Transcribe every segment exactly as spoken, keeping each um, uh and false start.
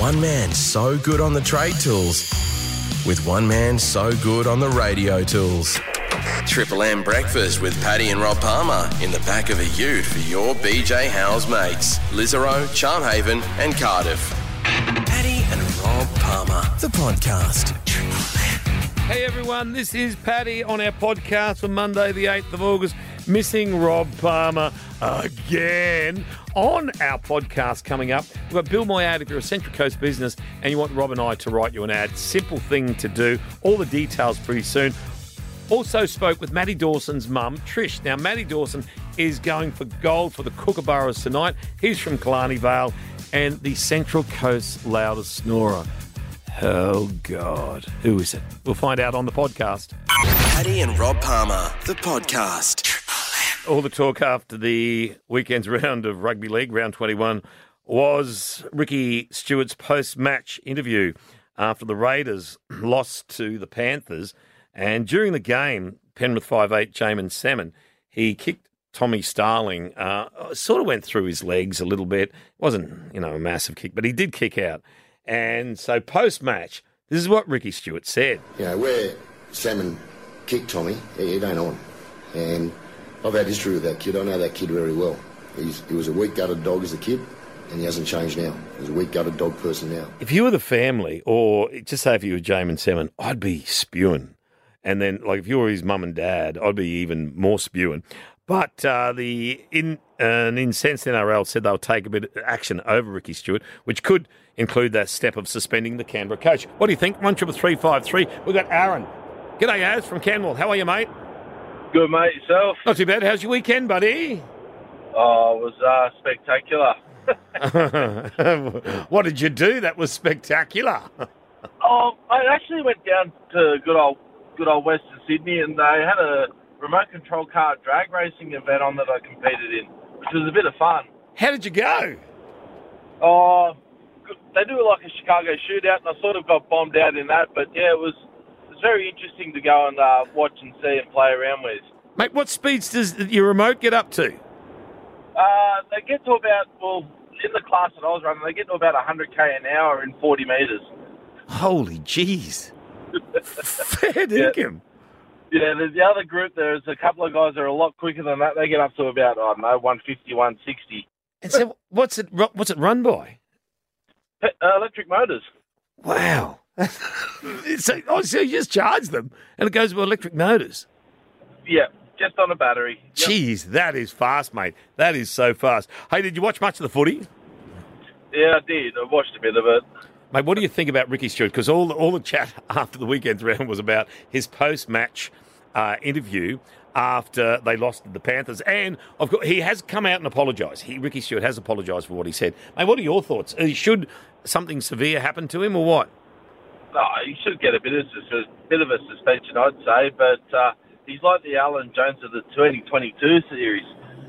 One man so good on the trade tools with one man so good on the radio tools. Triple M Breakfast with Paddy and Rob Palmer in the back of a ute for your B J Howes mates. Lisarow, Charmhaven and Cardiff. Paddy and Rob Palmer, the podcast. Hey everyone, this is Paddy on our podcast for Monday the eighth of August. Missing Rob Palmer again. On our podcast coming up, we've got Bill My Ad. If you're a Central Coast business and you want Rob and I to write you an ad, simple thing to do. All the details pretty soon. Also spoke with Matty Dawson's mum, Trish. Now, Matty Dawson is going for gold for the Kookaburras tonight. He's from Killarney Vale and the Central Coast's loudest snorer. Oh, God. Who is it? We'll find out on the podcast. Paddy and Rob Palmer, the podcast. All the talk after the weekend's round of rugby league, round twenty-one, was Ricky Stuart's post-match interview after the Raiders lost to the Panthers. And during the game, Penrith five eight, Jamin Salmon, he kicked Tommy Starling, uh, sort of went through his legs a little bit. It wasn't, you know, a massive kick, but he did kick out. And so post-match, this is what Ricky Stuart said. You know, where Salmon kicked Tommy, it ain't on. And I've had history with that kid. I know that kid very well. He's, he was a weak-gutted dog as a kid, and he hasn't changed now. He's a weak-gutted dog person now. If you were the family, or just say if you were Jamin Salmon, I'd be spewing. And then, like, if you were his mum and dad, I'd be even more spewing. But uh, the in an incensed N R L said they'll take a bit of action over Ricky Stuart, which could include that step of suspending the Canberra coach. What do you think? One triple three five three. We've got Aaron. G'day, Az from Canmore. How are you, mate? Good, mate. Yourself? Not too bad. How's your weekend, buddy? Oh, it was uh, spectacular. What did you do that was spectacular? Oh, I actually went down to good old, good old Western Sydney, and they had a remote control car drag racing event on that I competed in, which was a bit of fun. How did you go? Oh, they do like a Chicago shootout, and I sort of got bombed out in that. But yeah, it was it was very interesting to go and uh, watch and see and play around with. Mate, what speeds does your remote get up to? Uh, they get to about, well, in the class that I was running, they get to about one hundred k an hour in forty metres. Holy jeez. Fair dinkum. Yeah, yeah, there's the other group, there's a couple of guys that are a lot quicker than that. They get up to about, I don't know, one fifty, one sixty. And so what's it what's it run by? Uh, electric motors. Wow. so, oh, so you just charge them and it goes with electric motors? Yeah, just on a battery. Yep. Jeez, that is fast, mate. That is so fast. Hey, did you watch much of the footy? Yeah, I did. I watched a bit of it. Mate, what do you think about Ricky Stuart? Because all, all the chat after the weekend's round was about his post-match uh, interview after they lost to the Panthers. And of course, he has come out and apologised. He, Ricky Stuart has apologised for what he said. Mate, what are your thoughts? Should something severe happen to him or what? No, he should get a bit of a bit of a suspension, I'd say. But uh, he's like the Alan Jones of the twenty twenty-two series.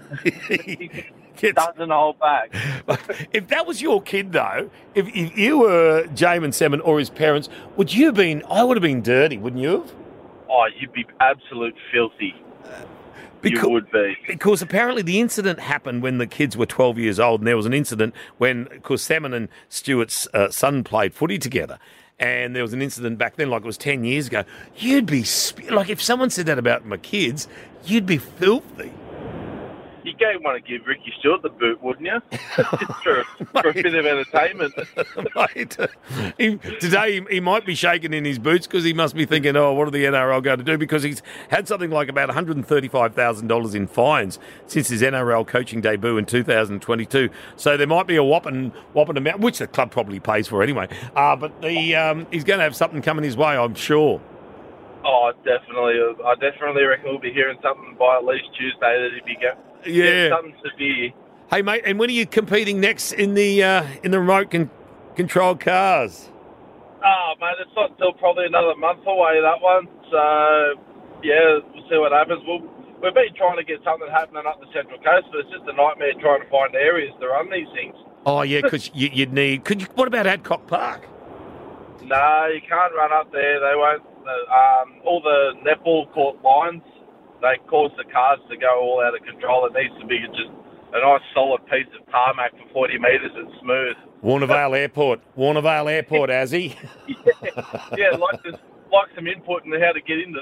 He doesn't hold back. If that was your kid, though, if, if you were Jamin Salmon or his parents, would you have been, I would have been dirty, wouldn't you have? Oh, you'd be absolute filthy. Because, you would be. Because apparently the incident happened when the kids were twelve years old, and there was an incident when, of course, Salmon and Stuart's uh, son played footy together. And there was an incident back then, like it was ten years ago. You'd be, like, if someone said that about my kids, you'd be filthy. You don't want to give Ricky Stuart the boot, wouldn't you? for, for a bit of entertainment. Mate, he, today he, he might be shaking in his boots because he must be thinking, oh, what are the N R L going to do? Because he's had something like about one hundred thirty-five thousand dollars in fines since his N R L coaching debut in two thousand twenty-two. So there might be a whopping, whopping amount, which the club probably pays for anyway. Uh, but the um, he's going to have something coming his way, I'm sure. Oh, definitely. I definitely reckon we'll be hearing something by at least Tuesday that he'd be going. Yeah, something severe. Hey, mate, and when are you competing next in the uh, in the remote con- controlled cars? Oh, mate, it's not until probably another month away, that one. So, yeah, we'll see what happens. We'll, we've been trying to get something happening up the Central Coast, but it's just a nightmare trying to find areas to run these things. Oh, yeah, because you, you'd need... Could you, what about Adcock Park? No, you can't run up there. They won't... Um, all the netball court lines, they cause the cars to go all out of control. It needs to be just a nice solid piece of tarmac for forty metres and smooth. Warnervale Airport. Warnervale Airport, has he? yeah, yeah, like this. Like some input on how to get into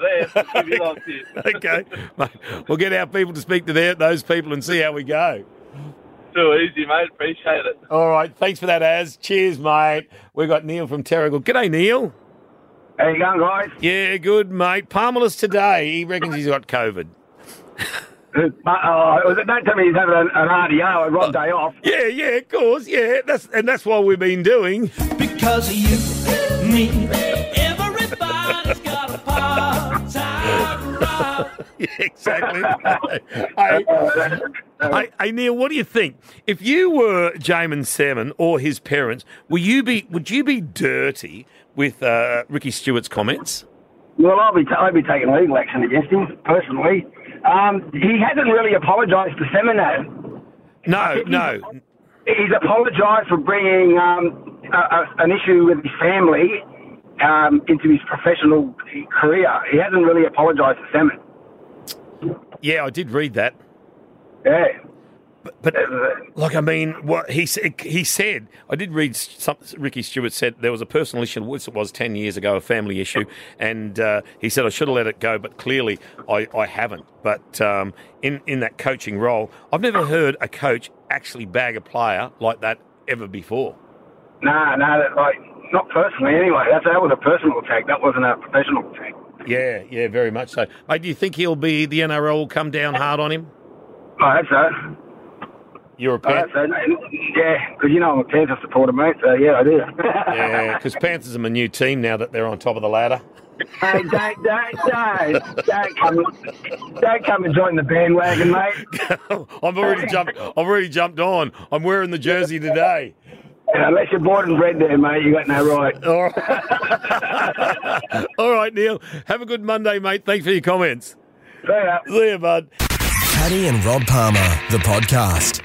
there. Okay, mate, we'll get our people to speak to their, those people and see how we go. Too easy, mate. Appreciate it. All right, thanks for that, Az. Cheers, mate. We've got Neil from Terrigal. G'day, Neil. How you going, guys? Yeah, good, mate. Palmerless today. He reckons he's got COVID. Uh, oh, don't tell me he's having an, an R D O, a Rob day off. Yeah, yeah, of course, yeah. That's and that's what we've been doing. Because of you, me, everybody's got a part-time job. Yeah, exactly. hey, hey, hey, Neil, what do you think? If you were Jamin Salmon or his parents, will you be? Would you be dirty with uh, Ricky Stewart's comments? Well, I'll be, t- I'll be taking legal action against him, personally. Um, he hasn't really apologised to Semino. No, no. He's apologised for bringing um, a, a, an issue with his family um, into his professional career. He hasn't really apologised to Salmon. Yeah, I did read that. Yeah. But, but like, I mean, what he said, he said, I did read something Ricky Stewart said there was a personal issue, which it was ten years ago, a family issue, and uh, he said, I should have let it go, but clearly I, I haven't. But um, in, in that coaching role, I've never heard a coach actually bag a player like that ever before. Nah, nah, that, like, not personally anyway. That's, that was a personal attack. That wasn't a professional attack. Yeah, yeah, very much so. Mate, do you think he'll be, the N R L will come down hard on him? I hope so. You're a Pan- oh, so, yeah, because you know I'm a Panther supporter, mate, so yeah, I do. Yeah, because Panthers are a new team now that they're on top of the ladder. Hey, don't, don't, don't, don't, come, don't come and join the bandwagon, mate. I've already jumped. I've already jumped on. I'm wearing the jersey today. Yeah, unless you're born and bred there, mate, you got no right. All right. All right, Neil. Have a good Monday, mate. Thanks for your comments. See ya. See you, bud. Paddy and Rob Palmer, the podcast.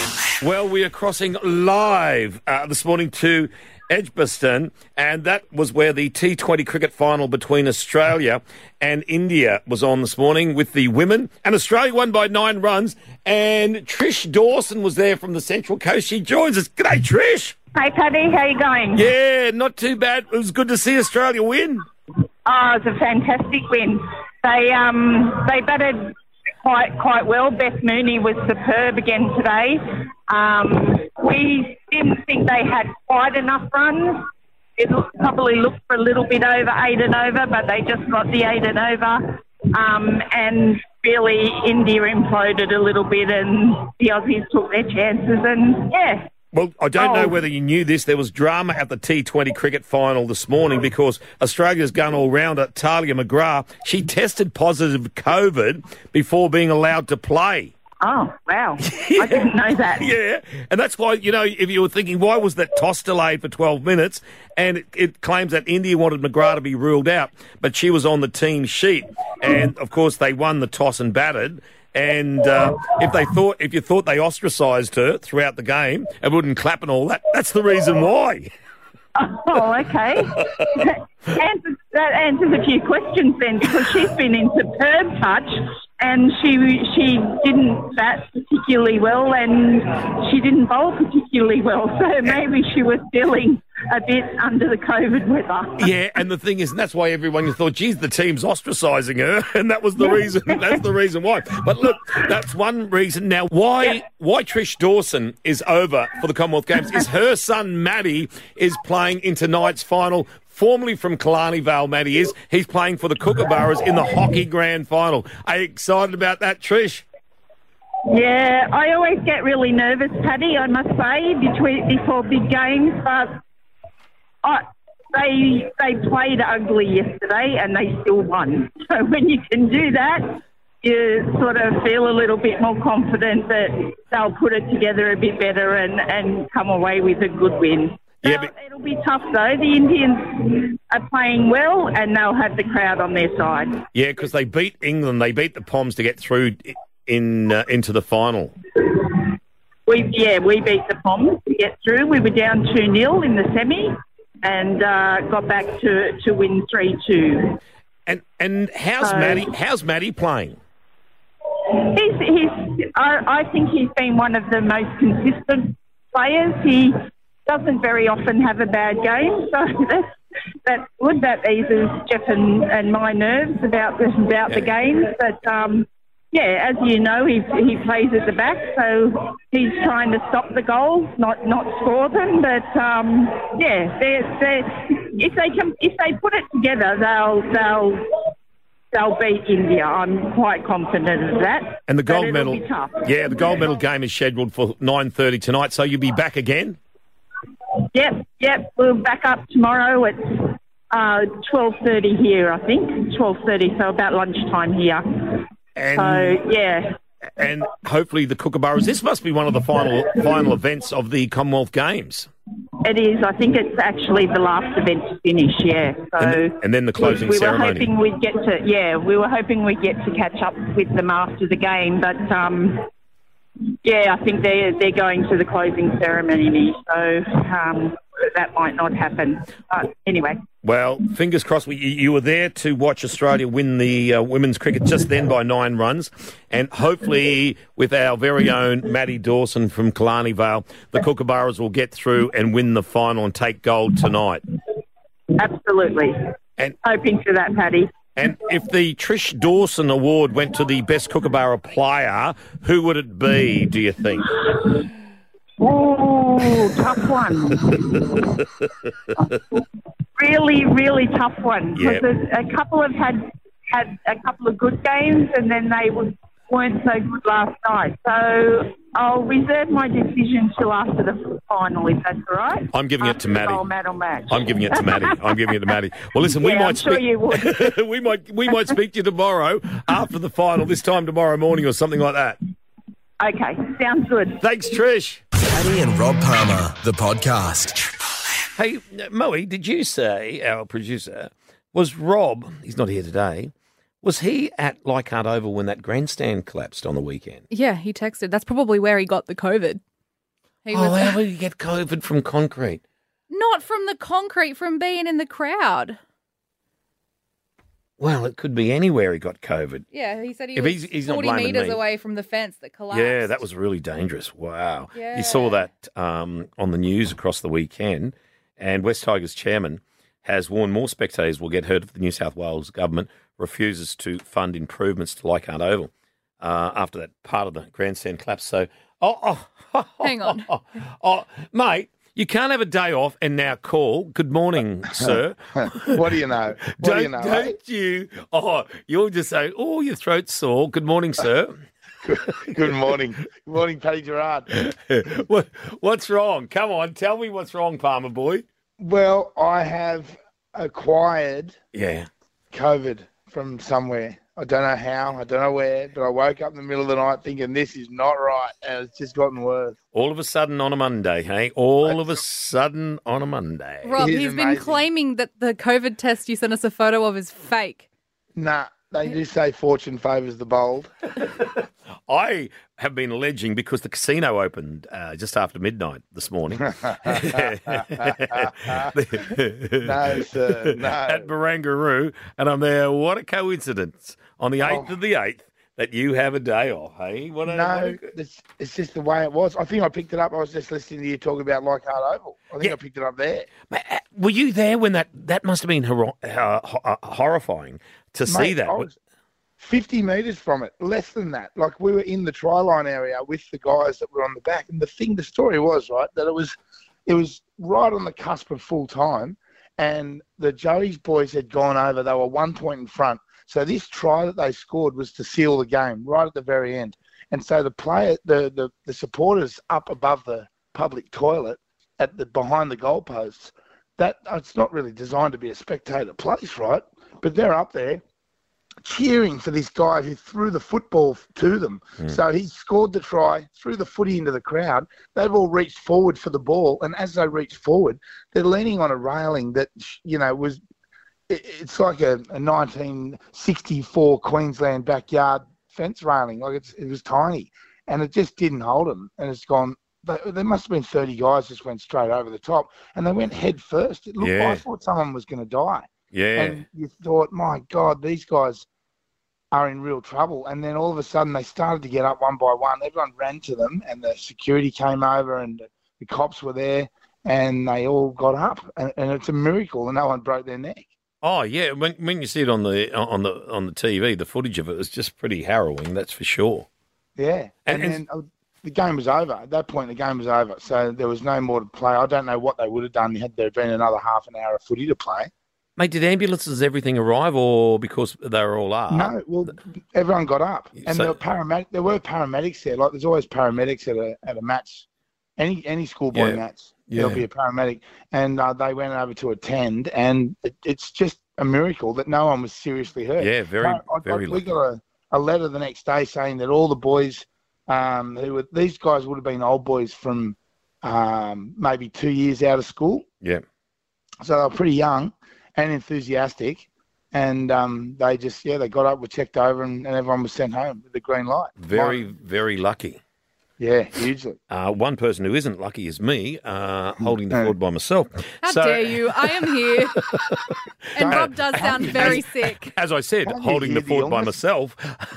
Well, we are crossing live uh, this morning to Edgbaston, and that was where the T twenty cricket final between Australia and India was on this morning with the women. And Australia won by nine runs, and Trish Dawson was there from the Central Coast. She joins us. G'day, Trish. Hey, Paddy. How you going? Yeah, not too bad. It was good to see Australia win. Oh, it was a fantastic win. They um they batted quite quite well. Beth Mooney was superb again today. Um, we didn't think they had quite enough runs. It probably looked for a little bit over eight and over, but they just got the eight and over. Um, and really, India imploded a little bit, and the Aussies took their chances. And yeah. Well, I don't oh. know whether you knew this. There was drama at the T twenty cricket final this morning because Australia's gun all-rounder, Talia McGrath, she tested positive COVID before being allowed to play. Oh, wow. Yeah. I didn't know that. Yeah, and that's why, you know, if you were thinking, why was that toss delayed for twelve minutes? And it, it claims that India wanted McGrath to be ruled out, but she was on the team sheet. And, of course, they won the toss and batted. And uh, if they thought, if you thought they ostracised her throughout the game and wouldn't clap and all that, that's the reason why. Oh, okay. answers, that answers a few questions then, because she's been in superb touch, and she she didn't bat particularly well, and she didn't bowl particularly well. So maybe she was feeling a bit under the COVID weather. Yeah, and the thing is, and that's why everyone thought, geez, the team's ostracising her, and that was the reason. That's the reason why. But look, that's one reason. Now, why yeah. why Trish Dawson is over for the Commonwealth Games is her son Matty is playing in tonight's final. Formerly from Killarney Vale, Matty is. He's playing for the Kookaburras in the hockey grand final. Are you excited about that, Trish? Yeah, I always get really nervous, Paddy, I must say, between before big games, but I, they they played ugly yesterday and they still won. So when you can do that, you sort of feel a little bit more confident that they'll put it together a bit better and, and come away with a good win. Yeah, but it'll be tough, though. The Indians are playing well, and they'll have the crowd on their side. Yeah, because they beat England. They beat the Poms to get through in uh, into the final. We Yeah, we beat the Poms to get through. We were down two nil in the semi and uh, got back to, to win three two. And and how's so, Matty? How's Matty playing? He's he's. I, I think he's been one of the most consistent players. He doesn't very often have a bad game, so that's that's good. That eases Jeff and, and my nerves about the, about the games. But um, yeah, as you know, he he plays at the back, so he's trying to stop the goals, not not score them. But um, yeah, they they if they can if they put it together, they'll they'll. They'll beat India. I'm quite confident of that. And the But gold it'll medal, be tough. yeah, the gold medal game is scheduled for nine thirty tonight. So you'll be back again. Yep, yep. We'll back up tomorrow at uh, twelve thirty here, I think. twelve thirty, so about lunchtime here. And So, yeah. and hopefully the Kookaburras. This must be one of the final final events of the Commonwealth Games. It is. I think it's actually the last event to finish, yeah. So And, th- and then the closing we, we ceremony. were hoping we'd get to, yeah, we were hoping we'd get to catch up with them after the game, but um, yeah, I think they're they're going to the closing ceremony, so um, that might not happen. But anyway. Well, fingers crossed. We, you were there to watch Australia win the uh, women's cricket just then by nine runs. And hopefully with our very own Maddie Dawson from Killarney Vale, the Kookaburras will get through and win the final and take gold tonight. Absolutely. And Hoping for that, Paddy. and if the Trish Dawson Award went to the best Kookaburra player, who would it be, do you think? Oh, tough one. really, really tough one. Yeah. Because a, a couple have had had a couple of good games, and then they was, weren't so good last night. So I'll reserve my decision till after the final, if that's all right. I'm giving it to After the Maddie. gold medal match. I'm giving it to Maddie. I'm giving it to Maddie. Well, listen, we Yeah, might I'm sure speak. you would. we might we might speak to you tomorrow after the final. This time tomorrow morning or something like that. Okay, sounds good. Thanks, Trish. Paddy and Rob Palmer, the podcast. Hey, Moe, did you say, our producer, was Rob, he's not here today, was he at Leichhardt Oval when that grandstand collapsed on the weekend? Yeah, he texted. That's probably where he got the COVID. He oh, was how did he get COVID from concrete? not from the concrete, from being in the crowd. Well, it could be anywhere he got COVID. Yeah, he said he If was he's- he's not forty blaming metres me. away from the fence that collapsed. Yeah, that was really dangerous. Wow. Yeah. You saw that um, on the news across the weekend, and West Tigers chairman has warned more spectators will get hurt if the New South Wales government refuses to fund improvements to Leichhardt Oval uh, after that part of the grandstand collapse. So, oh, oh, Hang on. oh, oh, mate, you can't have a day off and now call. Good morning, sir. What do you know? What don't do you know? eh? don't you? Oh, you'll just say, oh, your throat's sore. Good morning, sir. Good morning. Good morning, Paddy Gerard. what, what's wrong? Come on, tell me what's wrong, Palmer boy. Well, I have acquired Yeah. COVID from somewhere. I don't know how, I don't know where, but I woke up in the middle of the night thinking this is not right, and it's just gotten worse. All of a sudden on a Monday, hey? All of a sudden on a Monday. Rob, It is he's been amazing. claiming that the COVID test you sent us a photo of is fake. Nah, they do say fortune favours the bold. I have been alleging because the casino opened uh, just after midnight this morning. No, sir, no. At Barangaroo, and I'm there. What a coincidence. On the eighth Oh. of the eighth, that you have a day off, hey? What a, what No, a- it's, it's just the way it was. I think I picked it up. I was just listening to you talk about Leichhardt Oval. I think Yeah. I picked it up there. Mate, uh, were you there when that, that must have been hor- uh, ho- uh, horrifying to see Mate, that? I was fifty metres from it, less than that. Like, we were in the try line area with the guys that were on the back. And the thing, the story was, right, that it was it was right on the cusp of full time. And the Joey's boys had gone over. They were one point in front. So this try that they scored was to seal the game right at the very end. And so the player, the, the, the supporters up above the public toilet at the behind the goalposts, that it's not really designed to be a spectator place, right? But they're up there cheering for this guy who threw the football to them. So he scored the try, threw the footy into the crowd. They've all reached forward for the ball, and as they reached forward, they're leaning on a railing that, you know, was it- it's like a, a nineteen sixty-four Queensland backyard fence railing. Like it's, it was tiny, and it just didn't hold them. And it's gone. But there must have been thirty guys just went straight over the top, and they went head first. It looked. Yeah. I thought someone was going to die. yeah. And you thought, my God, these guys are in real trouble. And then all of a sudden they started to get up one by one. Everyone ran to them, and the security came over, and the, the cops were there. and they all got up, and, and it's a miracle, and no one broke their neck. Oh yeah, when when you see it on the on the on the T V, the footage of it is just pretty harrowing. That's for sure. Yeah, and, And- then uh, the game was over. At that point, the game was over, so there was no more to play. I don't know what they would have done had there been another half an hour of footy to play. Mate, did ambulances everything arrive, or because they were all up? No, well, everyone got up, and So- there were paramedic. There were paramedics there. Like there's always paramedics at a at a match, any any schoolboy Yeah. match. Yeah. There'll be a paramedic, and uh, they went over to attend, and it, it's just a miracle that no one was seriously hurt. Yeah, very, No, I- I- very We lucky. got a, a letter the next day saying that all the boys, um, who were these guys would have been old boys from um, maybe two years out of school, Yeah. so they were pretty young and enthusiastic. And um, they just, yeah, they got up, were checked over, and, and everyone was sent home with the green light. Very, very lucky. Yeah, hugely. Uh, one person who isn't lucky is me, uh, holding the fort by myself. How So- dare you? I am here. And Uh, Rob does sound very sick. As I said, How do you holding the hear the fort by illness? myself.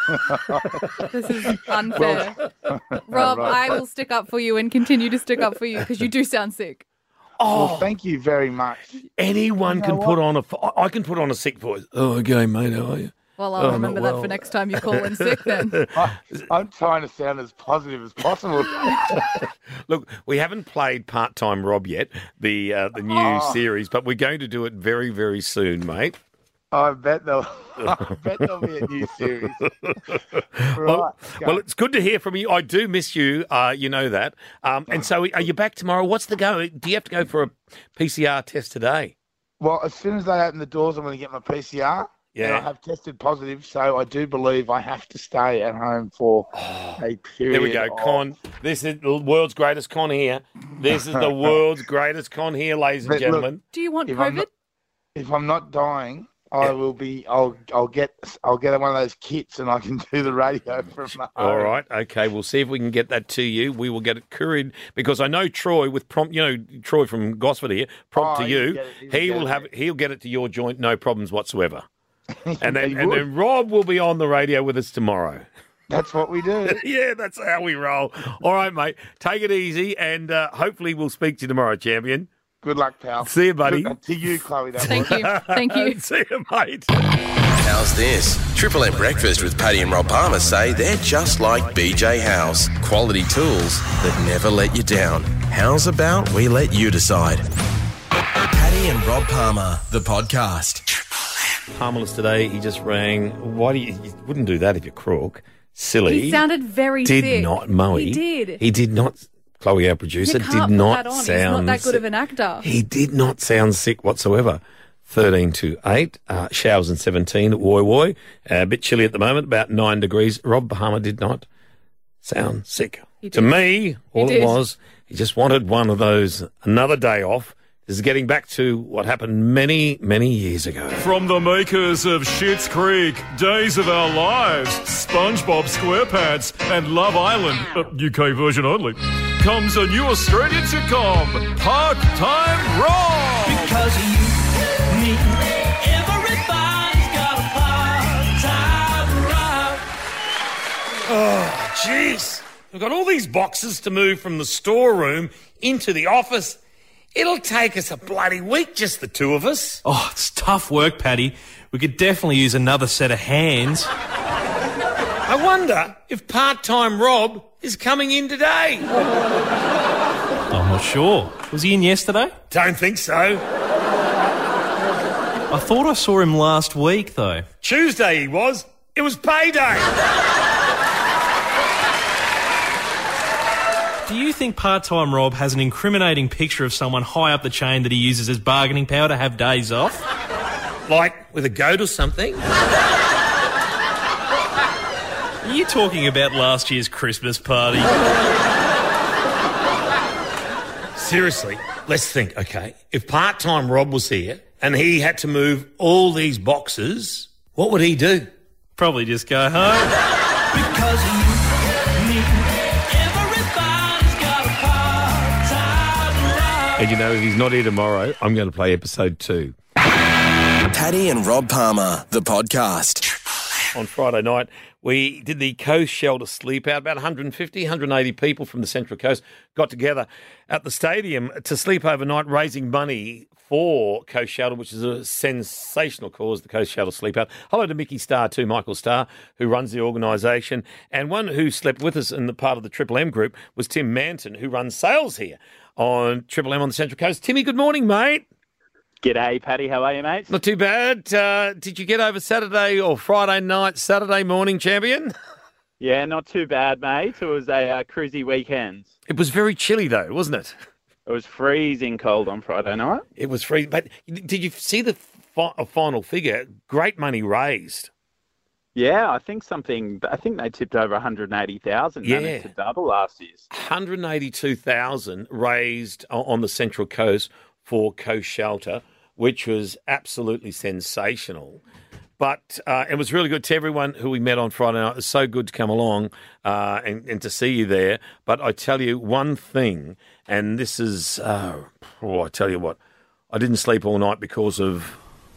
This is unfair. Rob, I will stick up for you and continue to stick up for you because you do sound sick. Well, thank you very much. Anyone You know can what? put on a. I can put on a sick voice. Oh, okay, mate. How are you? Well, I'll Oh, remember not that well. for next time you call in sick then. I, I'm trying to sound as positive as possible. Look, we haven't played Part Time Rob yet, the uh, the new Oh. series, but we're going to do it very, very soon, mate. I bet there'll, I bet there'll be a new series. Right. Well, go. well, it's good to hear from you. I do miss you. Uh, you know that. Um, and so, are you back tomorrow? What's the go? Do you have to go for a P C R test today? Well, as soon as they open the doors, I'm going to get my P C R. And Yeah. I have tested positive, so I do believe I have to stay at home for a period. There we go, of- Con. This is the world's greatest con here. This is the world's greatest con here, ladies and But look, gentlemen. Do you want If I'm COVID? not, if I'm not dying, I Yeah. will be. I'll. I'll get. I'll get one of those kits, and I can do the radio from home. All right, okay. We'll see if we can get that to you. We will get it couriered because I know Troy with prompt. You know Troy from Gosford here. Prompt Oh, to he'll you. get it, he'll He get will it. have. He'll get it to your joint, no problems whatsoever. And then, He and would. then Rob will be on the radio with us tomorrow. That's what we do. Yeah, that's how we roll. All right, mate. Take it easy, and uh, hopefully we'll speak to you tomorrow, champion. Good luck, pal. See you, buddy. Good- to you, Chloe. That Thank was. you. Thank you. See you, mate. How's this? Triple M Breakfast with Paddy and Rob Palmer say they're just like B J House. Quality tools that never let you down. How's about we let you decide? Paddy and Rob Palmer, the podcast. Harmless today. He just rang. Why do you, you wouldn't do that if you're crook? Silly. He sounded very did sick. not, Moe. He did. He did not. Chloe, our producer, You can't did put not that on. sound. He's not that good sick. of an actor. He did not sound sick whatsoever. thirteen to eight. Uh, showers and seventeen at Woy Woy. Uh, a bit chilly at the moment, about nine degrees. Rob Palmer did not sound sick. He To did. me, all He it did. was, he just wanted one of those, another day off. This is getting back to what happened many, many years ago. From the makers of Schitt's Creek, Days of Our Lives, SpongeBob SquarePants, and Love Island, uh, U K version only, comes a new Australian sitcom, Part-Time Rob. Because of you, me, everybody's got a part-time Rob. Oh, jeez. We've got all these boxes to move from the storeroom into the office. It'll take us a bloody week, just the two of us. Oh, it's tough work, Paddy. We could definitely use another set of hands. I wonder if part-time Rob is coming in today. I'm not sure. Was he in yesterday? Don't think so. I thought I saw him last week, though. Tuesday he was. It was payday. Do you think part-time Rob has an incriminating picture of someone high up the chain that he uses as bargaining power to have days off? Like with a goat or something? Are you talking about last year's Christmas party? Seriously, let's think, okay? If part-time Rob was here and he had to move all these boxes, what would he do? Probably just go home. Because of you, me, everybody's got a part-time Rob. And you know, if he's not here tomorrow, I'm going to play episode two. Paddy and Rob Palmer, the podcast. On Friday night, we did the Coast Shelter Sleep Out. About one hundred fifty, one hundred eighty people from the Central Coast got together at the stadium to sleep overnight, raising money for Coast Shelter, which is a sensational cause, the Coast Shelter Sleep Out. Hello to Mickey Starr too, Michael Starr, who runs the organisation. And one who slept with us in the part of the Triple M group was Tim Manton, who runs sales here on Triple M on the Central Coast. Timmy, good morning, mate. G'day, Paddy. How are you, mate? Not too bad. Uh, did you get over Saturday or Friday night, Saturday morning, champion? Yeah, not too bad, mate. It was a uh, cruisy weekend. It was very chilly, though, wasn't it? It was freezing cold on Friday night. It was freezing. But did you see the fi- final figure? Great money raised. Yeah, I think something. I think they tipped over one hundred eighty thousand. Yeah, managed to double last year's. one hundred eighty-two thousand raised on the Central Coast for Coast Shelter, which was absolutely sensational. But uh, it was really good to everyone who we met on Friday night. It was so good to come along uh, and, and to see you there. But I tell you one thing, and this is, uh, oh, I tell you what, I didn't sleep all night because of...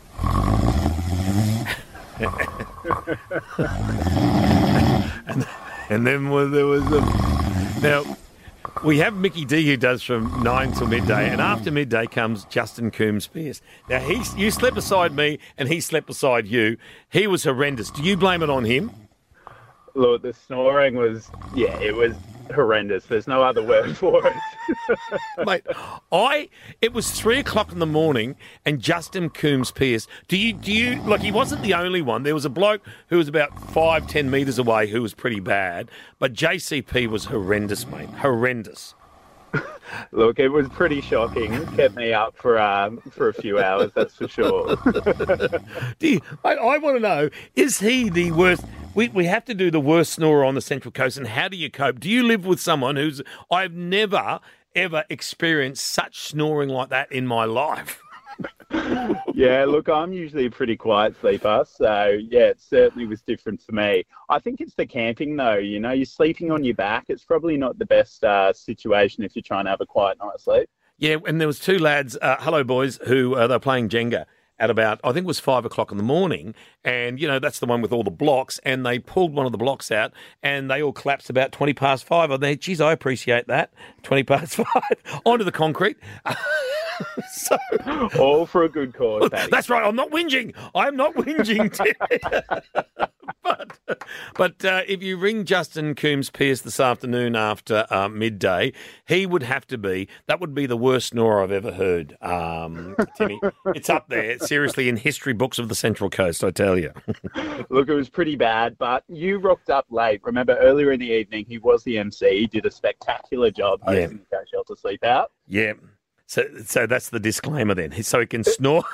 and, and then there was a... Now... We have Mickey D who does from nine till midday, and after midday comes Justin Coombs-Pearce. Now, he, you slept beside me and he slept beside you. He was horrendous. Do you blame it on him? Look, the snoring was, yeah, it was horrendous. There's no other word for it. Mate, I, it was three o'clock in the morning and Justin Coombs-Pearce, do you, do you, like, he wasn't the only one. There was a bloke who was about five, ten metres away who was pretty bad, but J C P was horrendous, mate. Horrendous. Look, it was pretty shocking. It kept me up for um, for a few hours, that's for sure. do you, I, I want to know, is he the worst? We we have to do the worst snorer on the Central Coast, and how do you cope? Do you live with someone who's... I've never, ever experienced such snoring like that in my life. Yeah, look, I'm usually a pretty quiet sleeper, so yeah, it certainly was different for me. I think it's the camping though, you know, you're sleeping on your back. It's probably not the best uh, situation if you're trying to have a quiet night's sleep. Yeah, and there was two lads, uh, hello boys, who uh, they're playing Jenga at about, I think it was five o'clock in the morning, and, you know, that's the one with all the blocks, and they pulled one of the blocks out, and they all collapsed about twenty past five. I think, geez, I appreciate that, twenty past five, onto the concrete. So, all for a good cause, Paddy. That's right, I'm not whinging. I'm not whinging, Tim. But, but uh, if you ring Justin Coombs-Pearce this afternoon after uh, midday, he would have to be, that would be the worst snorer I've ever heard, um, Timmy. It's up there, seriously, in history books of the Central Coast, I tell you. Look, it was pretty bad, but you rocked up late. Remember, earlier in the evening, he was the M C. He did a spectacular job hosting the Coast Shelter Sleep Out. Yeah. So, so that's the disclaimer then. So he can snore.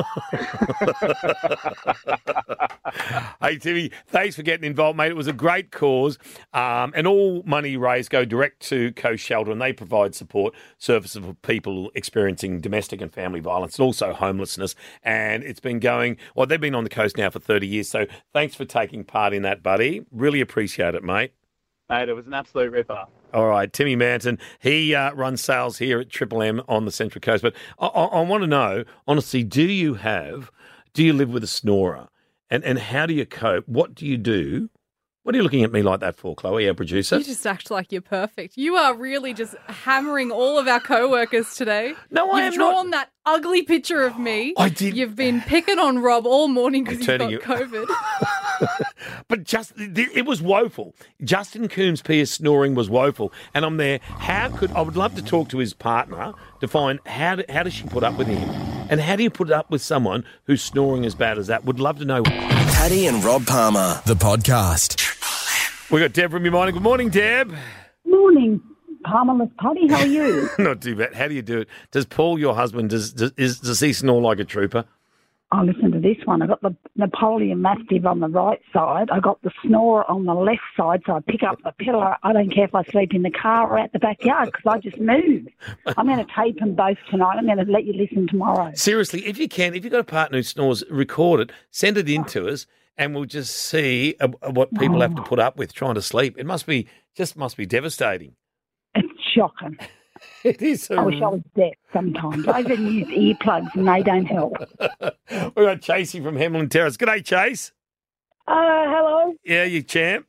Hey, Timmy, thanks for getting involved, mate. It was a great cause. Um, and all money raised go direct to Coast Shelter, and they provide support services for people experiencing domestic and family violence and also homelessness. And it's been going, well, they've been on the coast now for thirty years. So thanks for taking part in that, buddy. Really appreciate it, mate. Mate, it was an absolute ripper. All right, Timmy Manton, he uh, runs sales here at Triple M on the Central Coast. But I, I, I want to know, honestly, do you have, do you live with a snorer? And and how do you cope? What do you do? What are you looking at me like that for, Chloe, our producer? You just act like you're perfect. You are really just hammering all of our co-workers today. No, I You've am drawn not. that ugly picture of me. I did. You've been picking on Rob all morning because he's got turning you- COVID. But just it was woeful. Justin Coombs-Pearce snoring was woeful, and I'm there. How could I would love to talk to his partner to find how do, how does she put up with him, and how do you put up with someone who's snoring as bad as that? Would love to know. Paddy and Rob Palmer, the podcast. We got Deb from your morning. Good morning, Deb. Morning, Palmerless Paddy. How are you? Not too bad. How do you do it? Does Paul, your husband, does does, is, does he snore like a trooper? Oh, listen to this one. I got the Napoleon Mastiff on the right side. I got the snorer on the left side, so I pick up the pillow. I don't care if I sleep in the car or out the backyard because I just move. I'm going to tape them both tonight. I'm going to let you listen tomorrow. Seriously, if you can, if you've got a partner who snores, record it, send it in to us, and we'll just see uh, what people have to put up with trying to sleep. It must be, just must be devastating. It's shocking. It is. I wish I was deaf sometimes. I even use earplugs and they don't help. We've got Chasey from Hemlyn Terrace. G'day, Chase. Uh, hello. Yeah, you champ.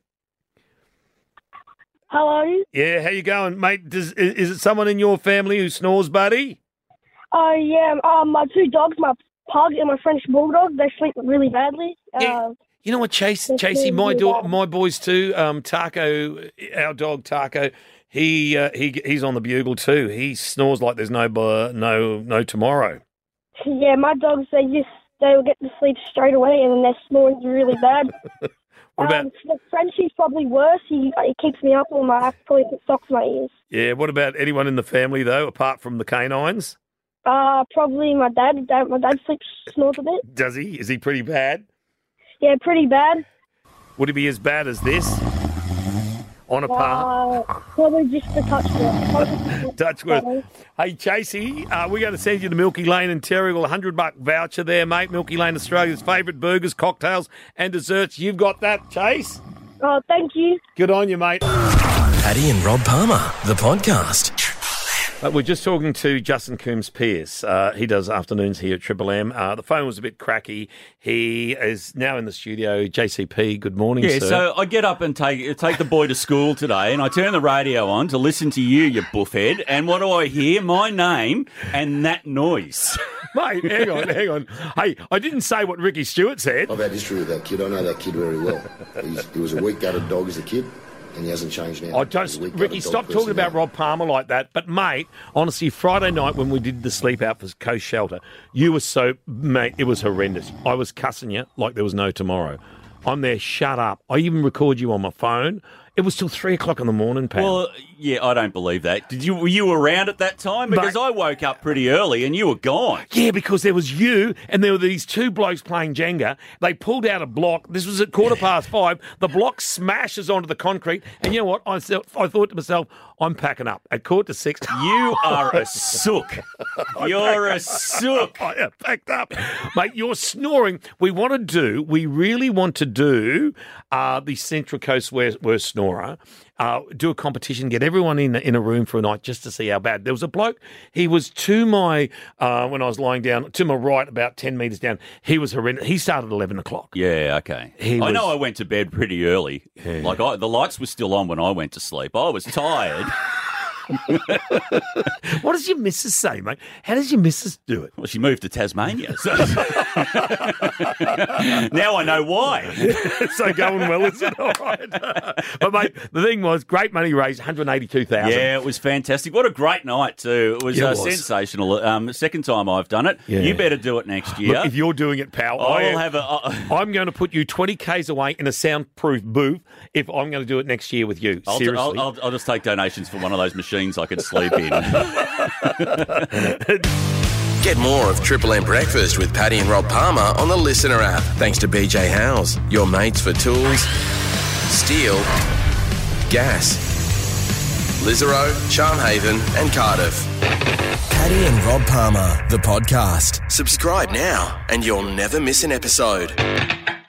Hello. Yeah, how you going, mate? Does, is, is it someone in your family who snores, buddy? Oh, uh, yeah. Um, my two dogs, my pug and my French bulldog, they sleep really badly. Uh, You know what, Chase? They Chasey, sleep my really do- bad. my boys too. Um, Taco, our dog Taco, he uh, he he's on the bugle too. He snores like there's no bu- no no tomorrow. Yeah, my dogs, they just, they'll get to sleep straight away and then their snoring's really bad. What about um, the Frenchie's probably worse. He, he keeps me up all night. I have to probably put socks in my ears. yeah? What about anyone in the family though, apart from the canines? Uh, probably my dad. dad. My dad sleeps, snores a bit. Does he? Is he pretty bad? Yeah, pretty bad. Would he be as bad as this? On a par? Uh, probably just a touch worse. Touchworth. Hey, Chasey, uh, we're going to send you to Milky Lane and Terrigal, a one hundred buck voucher there, mate. Milky Lane, Australia's favourite burgers, cocktails and desserts. You've got that, Chase? Oh, thank you. Good on you, mate. Paddy and Rob Palmer, the podcast. Uh, we're just talking to Justin Coombs-Pearce. Uh, he does afternoons here at Triple M. Uh, the phone was a bit cracky. He is now in the studio. J C P, good morning, Yeah, sir. so I get up and take take the boy to school today, and I turn the radio on to listen to you, you buffhead, and what do I hear? My name and that noise. Mate, hang on, hang on. Hey, I didn't say what Ricky Stewart said. I've had history with that kid. I know that kid very well. He's, he was a weak-gutted dog as a kid, and he hasn't changed now. I don't, He's a weak-gutted Ricky, dog stop person talking about now. Rob Palmer like that. But, mate, honestly, Friday night when we did the sleep out for Coast Shelter, you were so, mate, it was horrendous. I was cussing you like there was no tomorrow. I'm there, shut up. I even record you on my phone. It was till three o'clock in the morning, pal. Well, yeah, I don't believe that. Did you? Were you around at that time? Because I woke up pretty early and you were gone. Yeah, because there was you and there were these two blokes playing Jenga. They pulled out a block. This was at quarter past five. The block smashes onto the concrete. And you know what? I, thought- I thought to myself, I'm packing up. At quarter to six. You are a sook. You're a sook. I am packed up. Mate, you're snoring. We want to do, we really want to do uh, the Central Coast Worst, worst Snorer. Uh, do a competition, get everyone in in a room for a night just to see how bad. There was a bloke, he was to my, uh, when I was lying down, to my right, about ten metres down. He was horrendous. He started at eleven o'clock. Yeah, okay. He I was- know I went to bed pretty early. Like I, the lights were still on when I went to sleep. I was tired. What does your missus say, mate? How does your missus do it? Well, she moved to Tasmania. So now I know why. So going well, is it? All right. But, mate, the thing was, great money raised, one hundred eighty-two thousand dollars. Yeah, it was fantastic. What a great night, too. It was, Yeah, it uh, was. sensational. Um, second time I've done it. Yeah. You better do it next year. Look, if you're doing it, pal, I will I- have a. Uh, I'm going to put you twenty kays away in a soundproof booth if I'm going to do it next year with you. I'll, Seriously. I'll, I'll, I'll just take donations for one of those machines I could sleep in. Get more of Triple M Breakfast with Paddy and Rob Palmer on the Listener app. Thanks to B J Howes, your mates for tools, steel, gas, Lisarow, Charmhaven and Cardiff. Paddy and Rob Palmer, the podcast. Subscribe now and you'll never miss an episode.